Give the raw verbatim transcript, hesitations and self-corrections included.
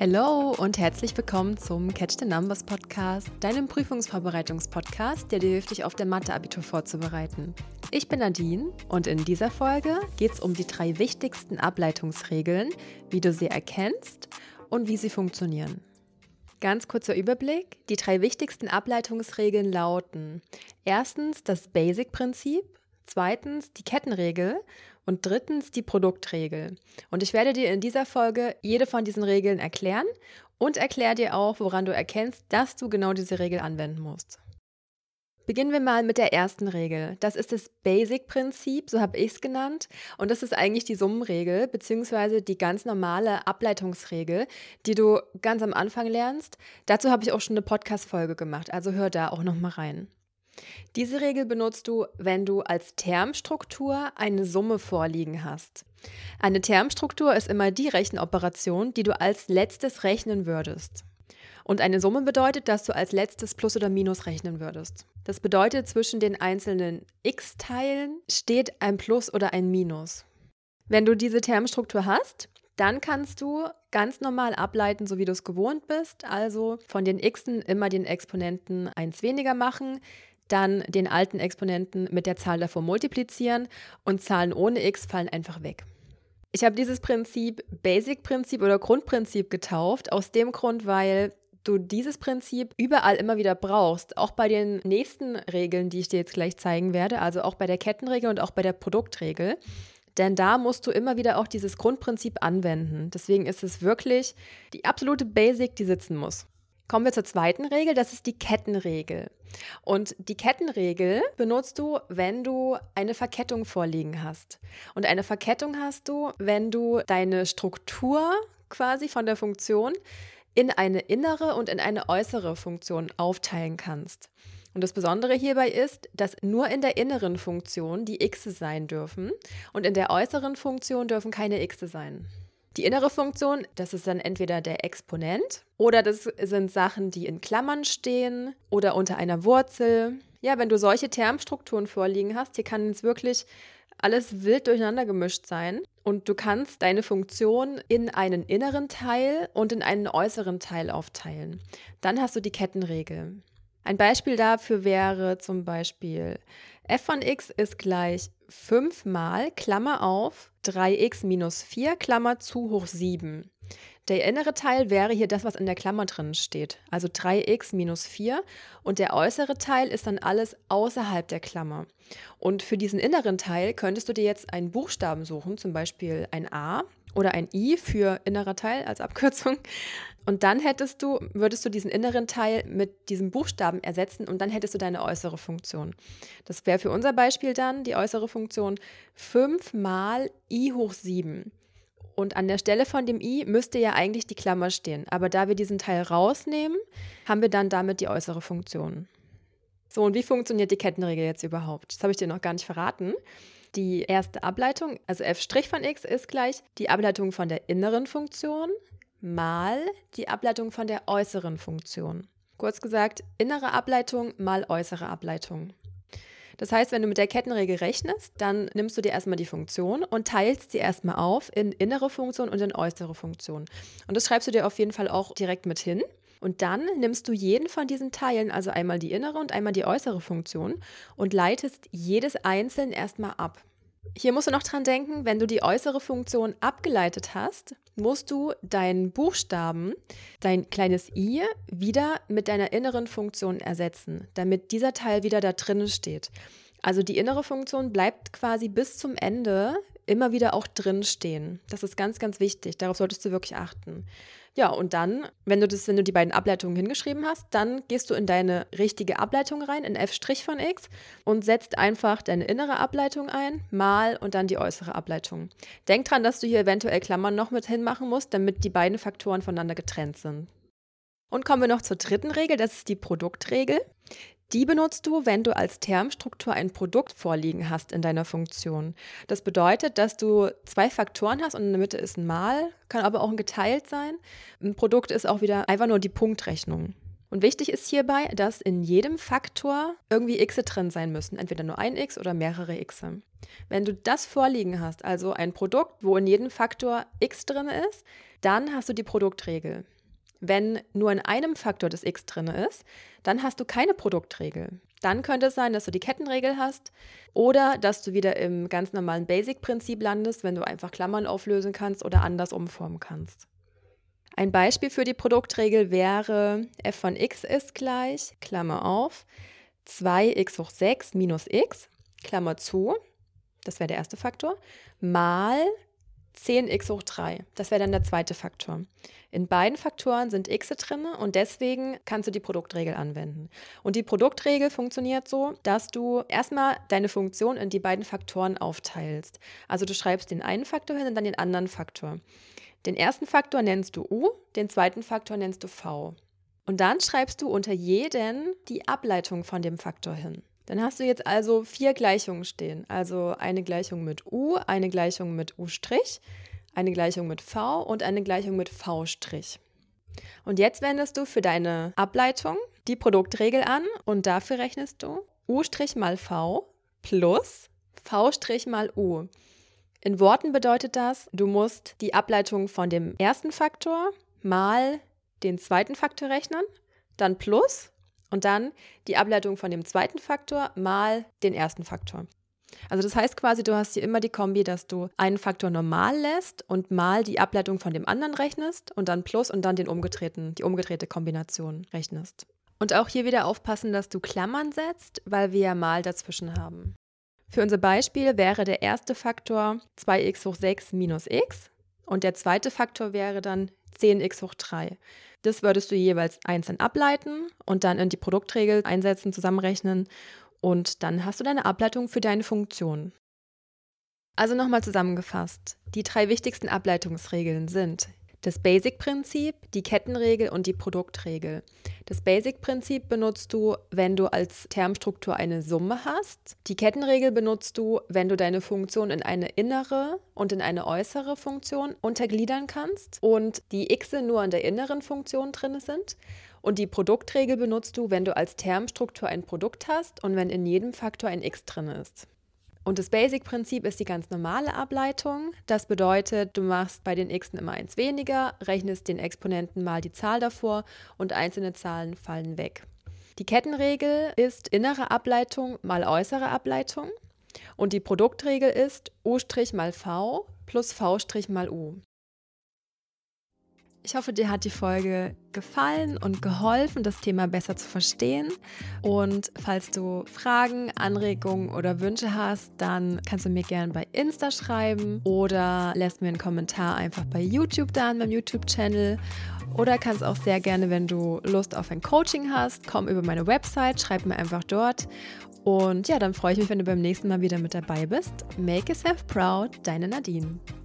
Hallo und herzlich willkommen zum Catch the Numbers Podcast, deinem Prüfungsvorbereitungspodcast, der dir hilft, dich auf der Mathe-Abitur vorzubereiten. Ich bin Nadine und in dieser Folge geht es um die drei wichtigsten Ableitungsregeln, wie du sie erkennst und wie sie funktionieren. Ganz kurzer Überblick. Die drei wichtigsten Ableitungsregeln lauten: erstens das Basic-Prinzip, zweitens die Kettenregel und drittens die Produktregel. Und ich werde dir in dieser Folge jede von diesen Regeln erklären und erkläre dir auch, woran du erkennst, dass du genau diese Regel anwenden musst. Beginnen wir mal mit der ersten Regel. Das ist das Basic-Prinzip, so habe ich es genannt. Und das ist eigentlich die Summenregel bzw. die ganz normale Ableitungsregel, die du ganz am Anfang lernst. Dazu habe ich auch schon eine Podcast-Folge gemacht, also hör da auch nochmal rein. Diese Regel benutzt du, wenn du als Termstruktur eine Summe vorliegen hast. Eine Termstruktur ist immer die Rechenoperation, die du als letztes rechnen würdest. Und eine Summe bedeutet, dass du als letztes Plus oder Minus rechnen würdest. Das bedeutet, zwischen den einzelnen x-Teilen steht ein Plus oder ein Minus. Wenn du diese Termstruktur hast, dann kannst du ganz normal ableiten, so wie du es gewohnt bist. Also von den x'en immer den Exponenten eins weniger machen, dann den alten Exponenten mit der Zahl davor multiplizieren und Zahlen ohne x fallen einfach weg. Ich habe dieses Prinzip Basic-Prinzip oder Grundprinzip getauft, aus dem Grund, weil du dieses Prinzip überall immer wieder brauchst, auch bei den nächsten Regeln, die ich dir jetzt gleich zeigen werde, also auch bei der Kettenregel und auch bei der Produktregel. Denn da musst du immer wieder auch dieses Grundprinzip anwenden. Deswegen ist es wirklich die absolute Basic, die sitzen muss. Kommen wir zur zweiten Regel, das ist die Kettenregel. Und die Kettenregel benutzt du, wenn du eine Verkettung vorliegen hast. Und eine Verkettung hast du, wenn du deine Struktur quasi von der Funktion in eine innere und in eine äußere Funktion aufteilen kannst. Und das Besondere hierbei ist, dass nur in der inneren Funktion die x'e sein dürfen und in der äußeren Funktion dürfen keine x'e sein. Die innere Funktion, das ist dann entweder der Exponent oder das sind Sachen, die in Klammern stehen oder unter einer Wurzel. Ja, wenn du solche Termstrukturen vorliegen hast, hier kann es wirklich alles wild durcheinander gemischt sein und du kannst deine Funktion in einen inneren Teil und in einen äußeren Teil aufteilen. Dann hast du die Kettenregel. Ein Beispiel dafür wäre zum Beispiel f von x ist gleich fünf mal, Klammer auf, drei x minus vier, Klammer zu, hoch sieben. Der innere Teil wäre hier das, was in der Klammer drin steht, also drei x minus vier, und der äußere Teil ist dann alles außerhalb der Klammer. Und für diesen inneren Teil könntest du dir jetzt einen Buchstaben suchen, zum Beispiel ein A oder ein I für innerer Teil als Abkürzung. Und dann hättest du, würdest du diesen inneren Teil mit diesem Buchstaben ersetzen und dann hättest du deine äußere Funktion. Das wäre für unser Beispiel dann die äußere Funktion fünf mal i hoch sieben. Und an der Stelle von dem i müsste ja eigentlich die Klammer stehen. Aber da wir diesen Teil rausnehmen, haben wir dann damit die äußere Funktion. So, und wie funktioniert die Kettenregel jetzt überhaupt? Das habe ich dir noch gar nicht verraten. Die erste Ableitung, also f' von x, ist gleich die Ableitung von der inneren Funktion mal die Ableitung von der äußeren Funktion. Kurz gesagt, innere Ableitung mal äußere Ableitung. Das heißt, wenn du mit der Kettenregel rechnest, dann nimmst du dir erstmal die Funktion und teilst sie erstmal auf in innere Funktion und in äußere Funktion. Und das schreibst du dir auf jeden Fall auch direkt mit hin. Und dann nimmst du jeden von diesen Teilen, also einmal die innere und einmal die äußere Funktion, und leitest jedes einzeln erstmal ab. Hier musst du noch dran denken, wenn du die äußere Funktion abgeleitet hast, musst du deinen Buchstaben, dein kleines i, wieder mit deiner inneren Funktion ersetzen, damit dieser Teil wieder da drinnen steht. Also die innere Funktion bleibt quasi bis zum Ende immer wieder auch drin stehen. Das ist ganz, ganz wichtig. Darauf solltest du wirklich achten. Ja, und dann, wenn du das, wenn du die beiden Ableitungen hingeschrieben hast, dann gehst du in deine richtige Ableitung rein, in f' von x, und setzt einfach deine innere Ableitung ein, mal und dann die äußere Ableitung. Denk dran, dass du hier eventuell Klammern noch mit hinmachen musst, damit die beiden Faktoren voneinander getrennt sind. Und kommen wir noch zur dritten Regel, das ist die Produktregel. Die benutzt du, wenn du als Termstruktur ein Produkt vorliegen hast in deiner Funktion. Das bedeutet, dass du zwei Faktoren hast und in der Mitte ist ein Mal, kann aber auch ein geteilt sein. Ein Produkt ist auch wieder einfach nur die Punktrechnung. Und wichtig ist hierbei, dass in jedem Faktor irgendwie x'e drin sein müssen, entweder nur ein x oder mehrere x'e. Wenn du das vorliegen hast, also ein Produkt, wo in jedem Faktor x drin ist, dann hast du die Produktregel. Wenn nur in einem Faktor das x drin ist, dann hast du keine Produktregel. Dann könnte es sein, dass du die Kettenregel hast oder dass du wieder im ganz normalen Basic-Prinzip landest, wenn du einfach Klammern auflösen kannst oder anders umformen kannst. Ein Beispiel für die Produktregel wäre, f von x ist gleich, Klammer auf, zwei x hoch sechs minus x, Klammer zu, das wäre der erste Faktor, mal zehn x hoch drei, das wäre dann der zweite Faktor. In beiden Faktoren sind x drin und deswegen kannst du die Produktregel anwenden. Und die Produktregel funktioniert so, dass du erstmal deine Funktion in die beiden Faktoren aufteilst. Also du schreibst den einen Faktor hin und dann den anderen Faktor. Den ersten Faktor nennst du u, den zweiten Faktor nennst du v. Und dann schreibst du unter jeden die Ableitung von dem Faktor hin. Dann hast du jetzt also vier Gleichungen stehen. Also eine Gleichung mit u, eine Gleichung mit u', eine Gleichung mit v und eine Gleichung mit v'. Und jetzt wendest du für deine Ableitung die Produktregel an und dafür rechnest du u' mal v plus v' mal u. In Worten bedeutet das, du musst die Ableitung von dem ersten Faktor mal den zweiten Faktor rechnen, dann plus und dann die Ableitung von dem zweiten Faktor mal den ersten Faktor. Also das heißt quasi, du hast hier immer die Kombi, dass du einen Faktor normal lässt und mal die Ableitung von dem anderen rechnest und dann plus und dann den umgedrehten, die umgedrehte Kombination rechnest. Und auch hier wieder aufpassen, dass du Klammern setzt, weil wir ja mal dazwischen haben. Für unser Beispiel wäre der erste Faktor zwei x hoch sechs minus x und der zweite Faktor wäre dann zehn x hoch drei. Das würdest du jeweils einzeln ableiten und dann in die Produktregel einsetzen, zusammenrechnen und dann hast du deine Ableitung für deine Funktion. Also nochmal zusammengefasst, die drei wichtigsten Ableitungsregeln sind das Basic-Prinzip, die Kettenregel und die Produktregel. Das Basic-Prinzip benutzt du, wenn du als Termstruktur eine Summe hast. Die Kettenregel benutzt du, wenn du deine Funktion in eine innere und in eine äußere Funktion untergliedern kannst und die x'e nur in der inneren Funktion drin sind. Und die Produktregel benutzt du, wenn du als Termstruktur ein Produkt hast und wenn in jedem Faktor ein x drin ist. Und das Basic-Prinzip ist die ganz normale Ableitung. Das bedeutet, du machst bei den x'en immer eins weniger, rechnest den Exponenten mal die Zahl davor und einzelne Zahlen fallen weg. Die Kettenregel ist innere Ableitung mal äußere Ableitung und die Produktregel ist u' mal v plus v' mal u. Ich hoffe, dir hat die Folge gefallen und geholfen, das Thema besser zu verstehen. Und falls du Fragen, Anregungen oder Wünsche hast, dann kannst du mir gerne bei Insta schreiben oder lässt mir einen Kommentar einfach bei YouTube da an meinem YouTube-Channel. Oder kannst auch sehr gerne, wenn du Lust auf ein Coaching hast, komm über meine Website, schreib mir einfach dort. Und ja, dann freue ich mich, wenn du beim nächsten Mal wieder mit dabei bist. Make yourself proud, deine Nadine.